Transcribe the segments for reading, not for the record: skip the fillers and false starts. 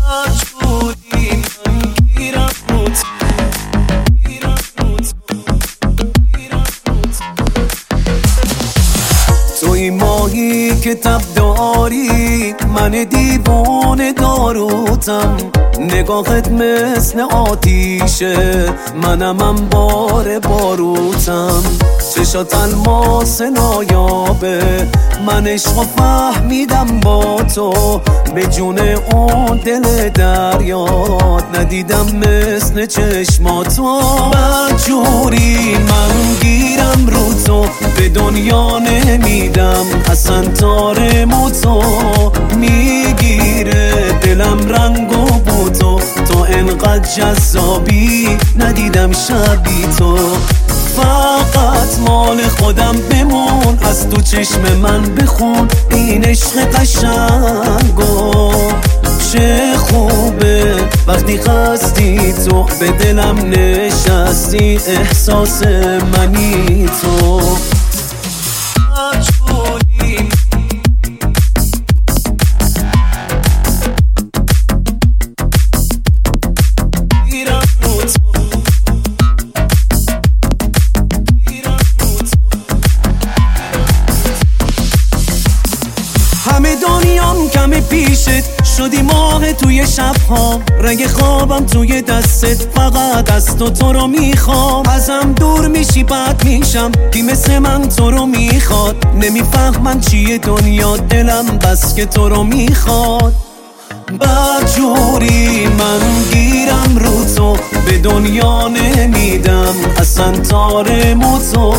مجبوری من گیرم روت توی ماهی که تب داری من دیوانه داروتم نگاهت مثل آتیشه منم انبار باروتم چشات الماس نایابه من عشق فهمیدم با تو به جون اون دل دریات ندیدم مثل چشماتو مجبوری من گیرم رو تو به دنیا نمیدم اصلا تارمو تو میگیره دلم رنگ و بوتو تو انقدر جذابی ندیدم شبی تو فقط مال خودم بمون از تو چشم من بخون این عشق قشنگو چه خوبه وقتی خستی تو به دلم نشستی احساس منی تو همه دنیام کم پیشت شدی ماه توی شبها رنگ خوابم توی دستت فقط از تو رو میخوام ازم دور میشی بد میشم کی مثل من تو رو میخواد نمیفهمم چیه دنیا دلم بس که تو رو میخواد بدجوری من گیرم رو تو به دنیا نمیدم اصلا تارمو تو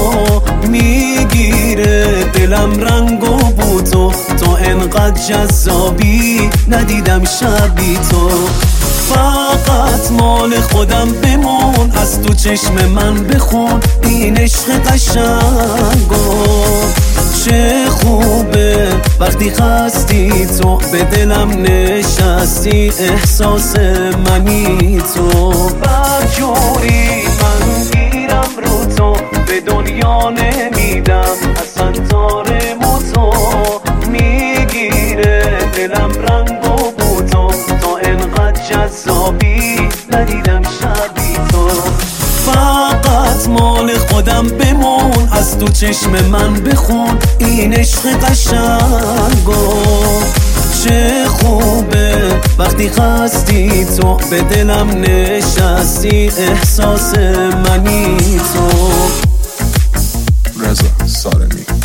میگیره دلم رنگ و بوتو تو انقدر جذابی ندیدم شبی تو فقط مال خودم بمون از تو چشم من بخون این عشق قشنگو چه خوبه وقتی خستی تو به دلم نشستی احساس منی تو بدجوری من گیرم رو تو به دنیا نمیدم اصلا تارمو تو میگیره دلم رنگ و بوتو تو انقدر جذابی ندیدم شبی تو فقط مال خودم بمون از تو چشم من بخون این عشق قشنگو چه خوبه وقتی خستی تو به دلم نشستی احساس منی تو رضا سارمی